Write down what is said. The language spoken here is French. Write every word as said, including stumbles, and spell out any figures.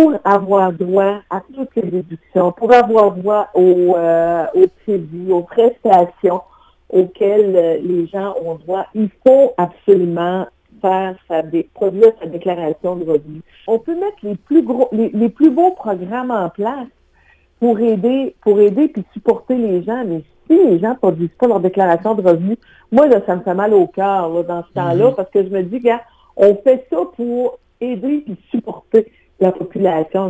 pour avoir droit à toutes les déductions, pour avoir droit aux, euh, aux crédits, aux prestations auxquelles euh, les gens ont droit, il faut absolument faire sa dé- produire sa déclaration de revenus. On peut mettre les plus gros, les, les plus beaux programmes en place pour aider, pour aider puis supporter les gens, mais si les gens ne produisent pas leur déclaration de revenus, moi, là, ça me fait mal au cœur là, dans ce temps-là, parce que je me dis, gars, on fait ça pour aider puis supporter la population.